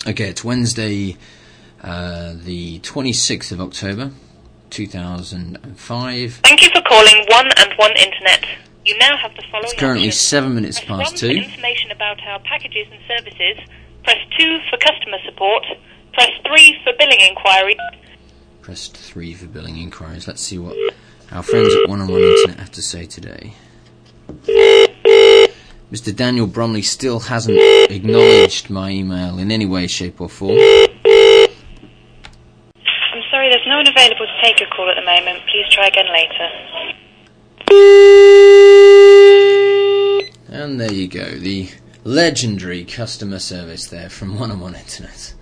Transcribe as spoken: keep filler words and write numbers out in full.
Okay, it's Wednesday, uh, the twenty-sixth of October, two thousand five. Thank you for calling One and One Internet. You now have the following It's currently options. seven minutes Press past one two. for information about our packages and services. Press two for customer support. Press three for billing inquiries. Press three for billing inquiries. Let's see what our friends at One and One Internet have to say today. Mister Daniel Bromley still hasn't acknowledged my email in any way, shape or form. I'm sorry, there's no one available to take your call at the moment. Please try again later. And there you go, the legendary customer service there from One and One Internet.